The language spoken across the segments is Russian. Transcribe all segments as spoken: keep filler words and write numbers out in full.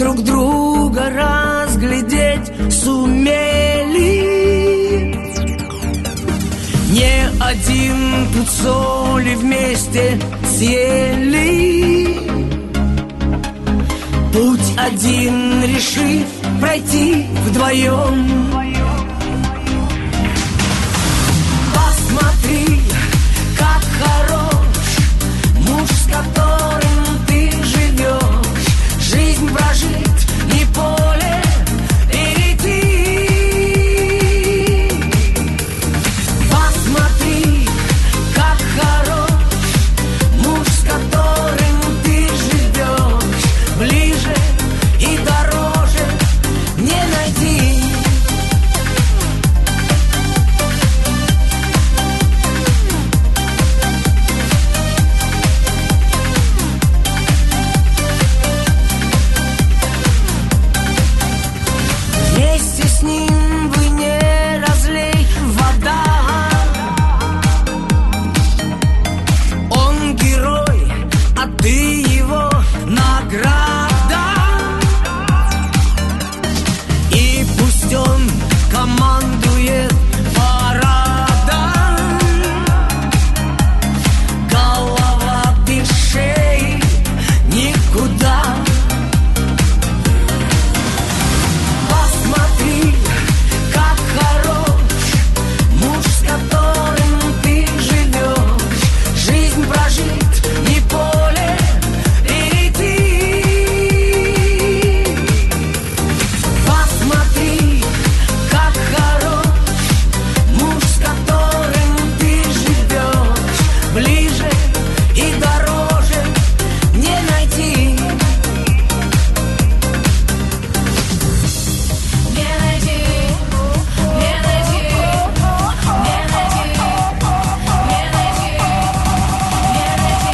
друг друга разглядеть сумели. Не один пуд соли вместе съели. Путь один решив пройти вдвоем. Посмотри, как хорош муж, с которым ты живешь. Жизнь прожить, не поле перейти. Посмотри, как хорош муж, с которым ты живешь. Ближе и дороже не найти. Вместе с ним вы не разлей вода. Он герой, а ты его награда. И пусть он командует парадом, голова без шеи никуда. Посмотри, как хорош муж, с которым ты живешь. Жизнь прожить, не поле перейти. Посмотри, как хорош муж, с которым ты живешь. Ближе и дороже не найти. Не найти, не найти, не найти, не найти, не найти,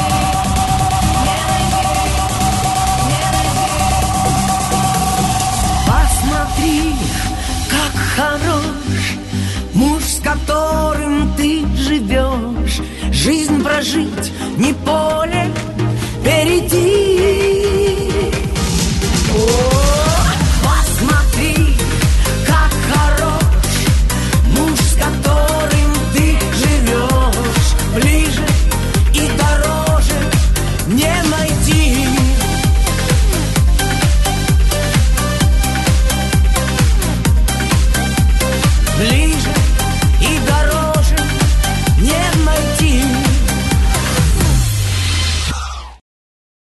не найти. Посмотри, как хорош муж, с которым ты живешь. Жизнь прожить, не поле перейти.